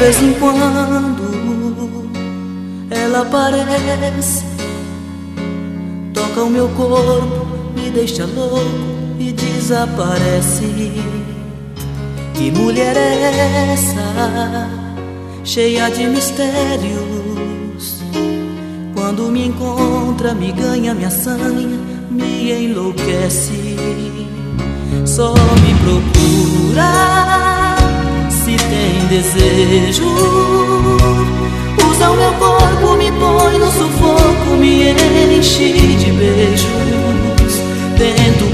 vez em quando ela aparece, toca o meu corpo, me deixa louco e desaparece. Que mulher é essa, cheia de mistérios? Quando me encontra, me ganha, me assanha, me enlouquece. Só me procura se tem desejo. Usa o meu corpo, me põe no sufoco, me enche de beijos. Tento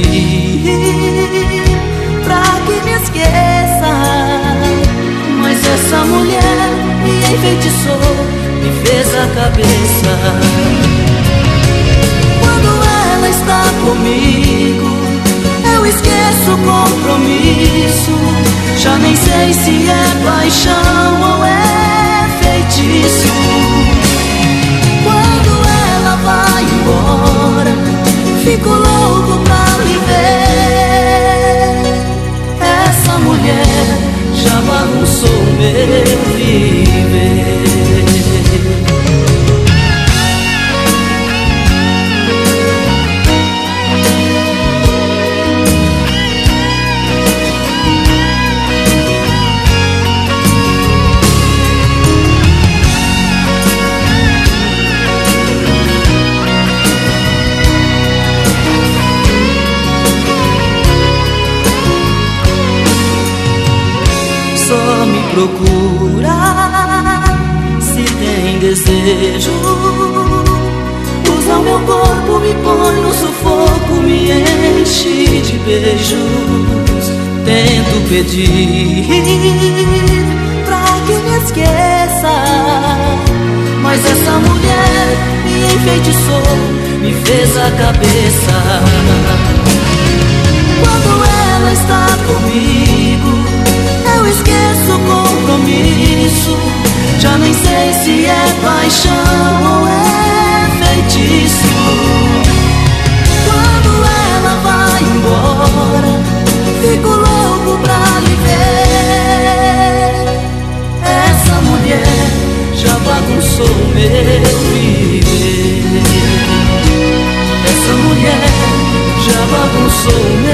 pedir pra que me esqueça, mas essa mulher me enfeitiçou, me fez a cabeça. Quando ela está comigo, eu esqueço o compromisso. Já nem sei se é paixão ou é feitiço. Quando ela vai embora, fico louco pra lhe ver. Essa mulher já bagunçou meu viver. Só me procura se tem desejo. Usa o meu corpo, me põe no sufoco, me enche de beijos. Tento pedir pra que me esqueça, mas essa mulher me enfeitiçou, me fez a cabeça. Quando ela está comigo, eu esqueço o compromisso. Já nem sei se é paixão ou é feitiço. Quando ela vai embora, fico louco pra lhe ver. Essa mulher já bagunçou meu viver. Essa mulher já bagunçou meu